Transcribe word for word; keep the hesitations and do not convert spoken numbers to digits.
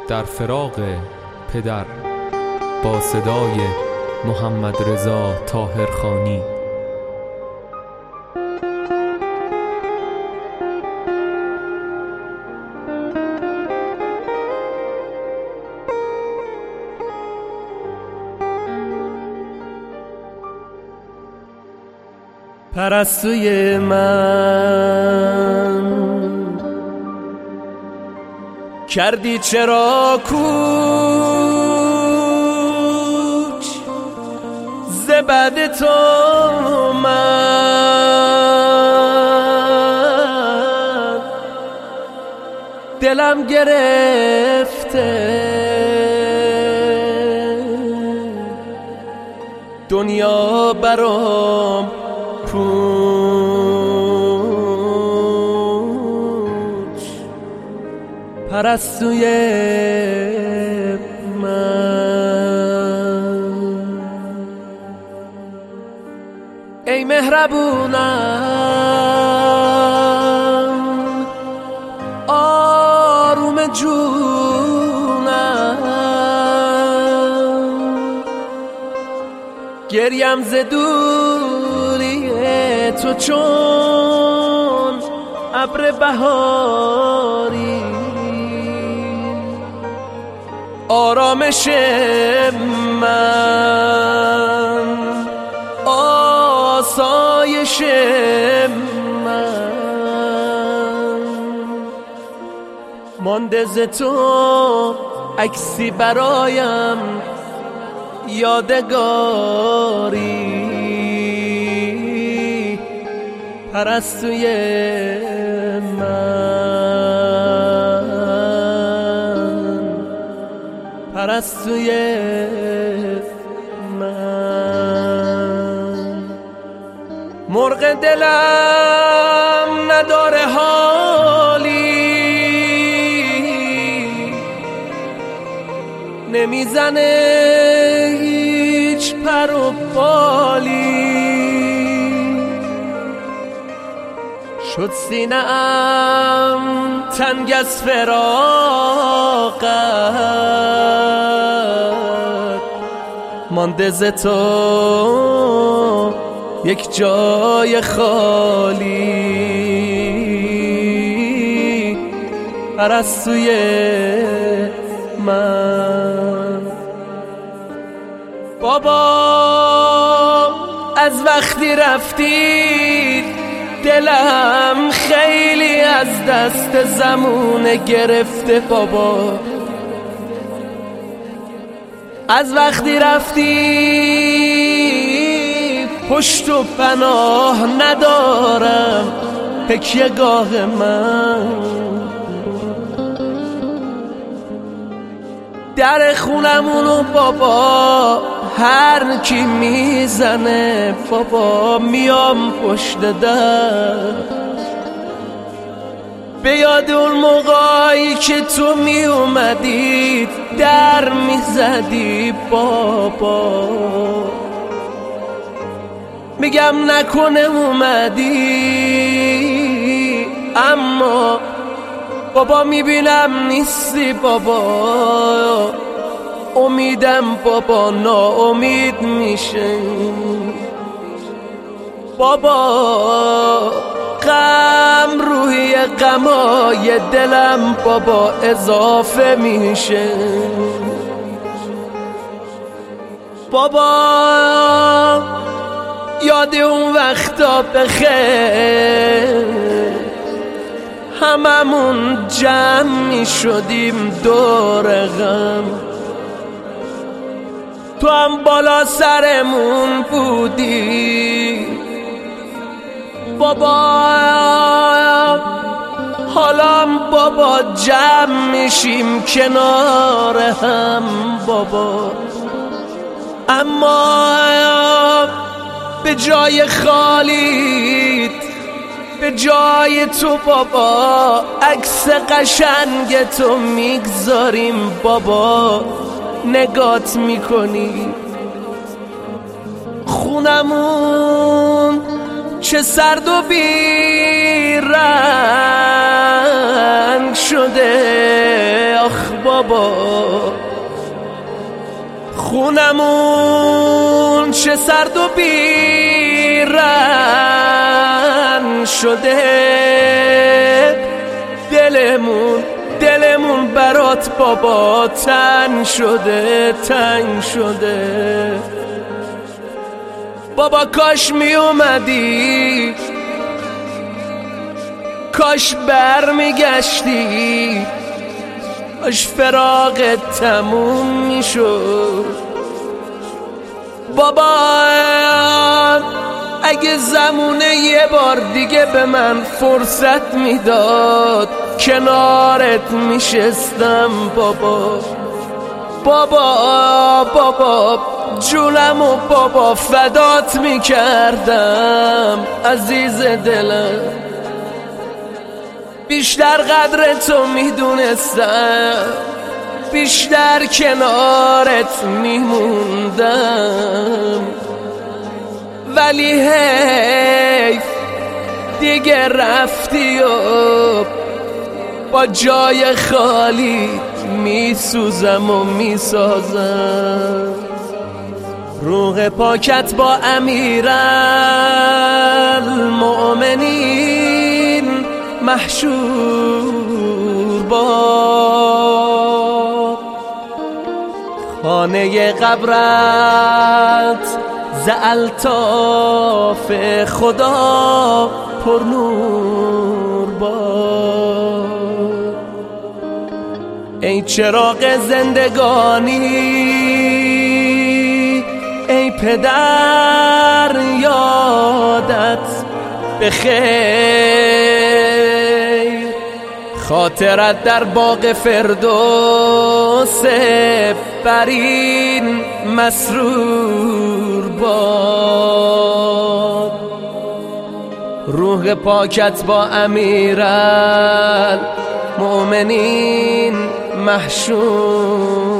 در فراق پدر با صدای محمد رضا طاهرخانی. پرستوی من کردی چرا کوچ ز بعد تو من دلم گرفته دنیا برام پوچ پرستوی من ای مهربونم آروم جونم گریم ز دوری تو چون ابر بهاری آرامش من آسایش من مانده ز تو عکسی برایم یادگاری پرستوی من پرستوی من مرغ دلم نداره حالی نمیزنه هیچ پر و بالی شد سینه‌ام تنگ از فراقت مانده ز تو یک جای خالی پرستوی من بابا از وقتی رفتید دلم خیلی از دست زمونه گرفته بابا از وقتی رفتی پشت و پناه ندارم تکیه گاه من در خونمونو بابا هر کی میزنه بابا میام پشت در به یاد اون موقعی که تو می اومدی در میزدی بابا میگم نکنه اومدی اما بابا میبینم نیستی بابا امیدم بابا ناامید میشه بابا غم روی غمای دلم بابا اضافه میشه بابا یاد اون وقتا بخیر هممون جمع می شدیم دور غم تو هم بالا سرمون بودی بابا حالا بابا جمع میشیم کنار هم بابا اما به جای خالیت به جای تو بابا عکس قشنگ تو میگذاریم بابا نگات میکنی خونمون چه سرد و بیرنگ شده. آخ بابا خونمون چه سرد و بیرن شده. دلمون دلمون برات بابا تنگ شده تنگ شده. بابا کاش می اومدی، کاش بر می گشتی، کاش فراقت تموم می شد. بابا اگه زمونه یه بار دیگه به من فرصت میداد کنارت میشستم بابا. بابا بابا جونم و بابا فدات میکردم عزیز دلم. بیشتر قدر تو میدونستم، بیشتر کنارت میموندم. ولی حیف دیگه رفتی و با جای خالی میسوزم و میسازم. روح پاکت با امیرالمؤمنین محشور باد. خانه قبرت ز الطاف خدا پر نور باد. ای چراغ زندگانی ای پدر یادت بخیر. خاطرت در باغ فردوس برین مسرور باد. روح پاکت با امیرالمؤمنین محشور